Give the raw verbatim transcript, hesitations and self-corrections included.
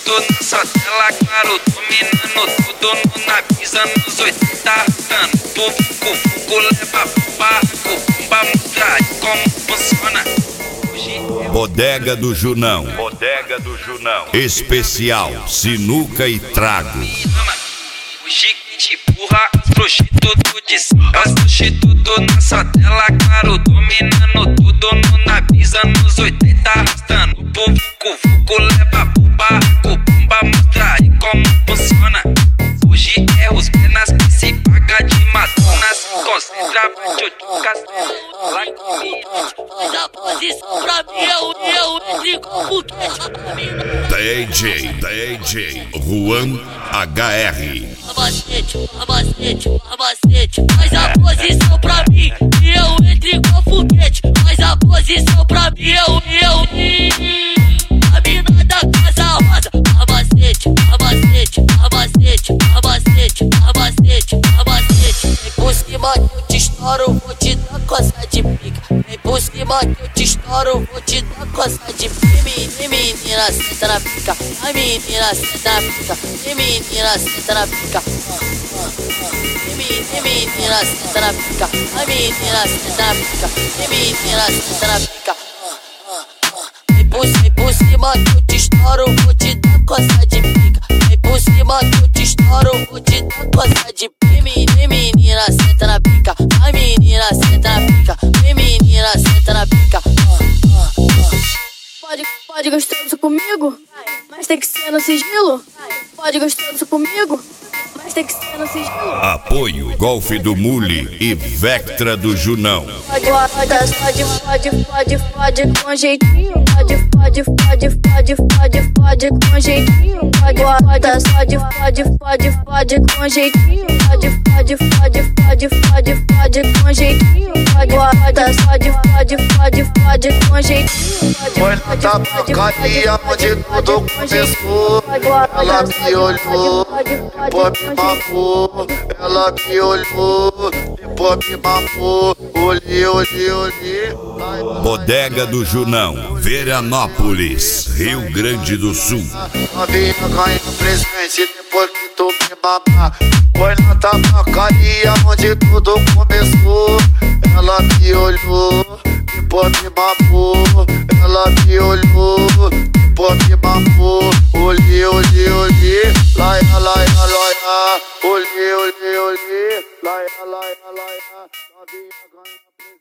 tudo nessa tela, claro, dominando tudo na brisa nos oitenta, arrastando povo com fogo, leva pro barco, bomba mostrar como funciona. Bodega do Junão. Bodega do Junão. Especial sinuca e trago. O chique empurra as prostitutas de cima, as prostitutas nessa tela, claro, dominando tudo na brisa nos oitenta, arrastando o povo com fogo, leva pro barco, bomba mostrar como funciona. Hoje é os penas que se paga de madonas, concentra tchutchucas. Faz a posição pra mim, eu, eu entre com o foguete. D J, D J Juan H R. Abacete, abacete, abacete. Faz a posição pra mim, eu entre com o foguete. Faz a posição pra mim, eu, eu. A mina da casa rosa. Abacete, abacete, abacete, abacete, abacete, abacete. Vem por cima que eu te estouro, vou te dar coça de pica. Vem por cima que eu te estouro, vou te dar coça de pica. Vem menina, senta na pica. Ai menina, senta na pica. Vem menina, senta na pica. Vem menina, senta na pica. Ai menina, senta na pica. Vem menina, senta na pica. Vem por, vem por cima que eu te estouro, vou te dar coça de pica. Vem por cima que eu te estouro, vou te dar coça de pica. Vem menina, senta na pica. Ai menina, senta na pica. Vem menina, senta na pica. Pode, pode gostoso comigo, mas tem que ser no sigilo. Pode gostoso comigo, mas tem que ser no sigilo. Apoio Golfe do Mule e Vectra do Junão. Pode, pode, pode, pode, pode, pode com jeitinho. Pode, pode, pode, pode, pode, pode com jeitinho. Pode, pode, pode, pode, pode, pode com jeitinho. Pode, pode, pode, pode, pode, pode com jeitinho. Pode, pode, pode, pode, pode, pode com jeitinho. Foi na tabacaria onde tudo começou. Ela me olhou, depois me mamou. Ela me olhou, depois me mamou. Olhei, olhei, olhei. Bodega do Junão, Veranópolis, Rio Grande do Sul. Novinha ganha presente depois que tu me mamar. Foi na tabacaria onde tudo começou. Ela me olhou, depois me mamou. Ela me olhou, depois me mamou. Olhei, olhei, olhei. Laia, laia, laia. Olhei, olhei, olhei. Laia, laia, laia. Novinha ganha presente.